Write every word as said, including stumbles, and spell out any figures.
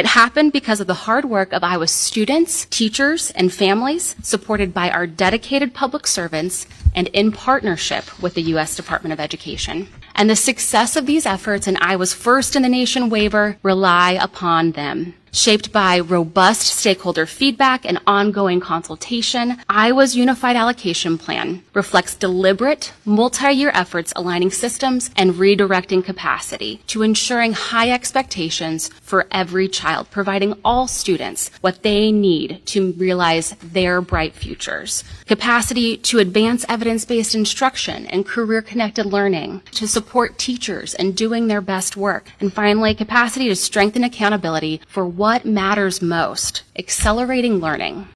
It happened because of the hard work of Iowa students, teachers, and families, supported by our dedicated public servants and in partnership with the U S Department of Education. And the success of these efforts and Iowa's First in the Nation waiver rely upon them. Shaped by robust stakeholder feedback and ongoing consultation, Iowa's Unified Allocation Plan reflects deliberate, multi-year efforts aligning systems and redirecting capacity to ensuring high expectations for every child, providing all students what they need to realize their bright futures. Capacity to advance evidence-based instruction and career-connected learning, to support teachers in doing their best work. And finally, capacity to strengthen accountability for what matters most, accelerating learning.